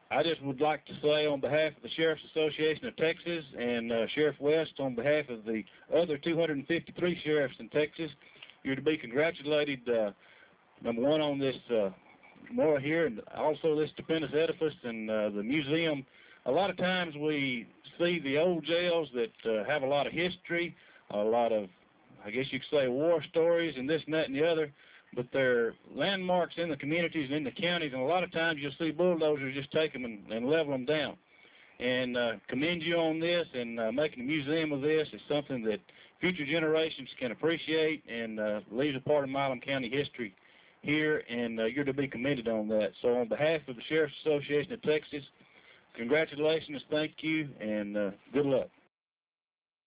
I just would like to say on behalf of the Sheriff's Association of Texas and Sheriff West, on behalf of the other 253 sheriffs in Texas, you're to be congratulated, number one, on this memorial here, and also this stupendous edifice and the museum. A lot of times we see the old jails that have a lot of history, a lot of, I guess you could say, war stories and this and that and the other, but they're landmarks in the communities and in the counties, and a lot of times you'll see bulldozers just take them and level them down. And commend you on this, and making a museum of this is something that future generations can appreciate, and leaves a part of Milam County history here, and you're to be commended on that. So on behalf of the Sheriff's Association of Texas, congratulations, thank you, and good luck.